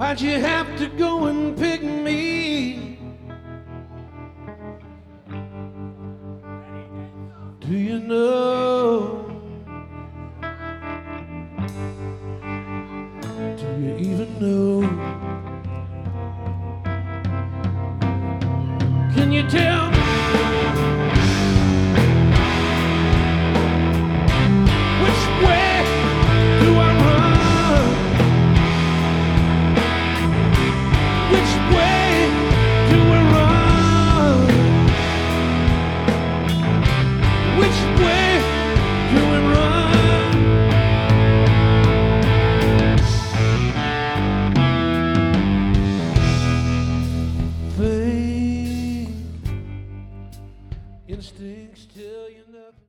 Why'd you have to go and pick me? Do you know? Do you even know? Can you tell me?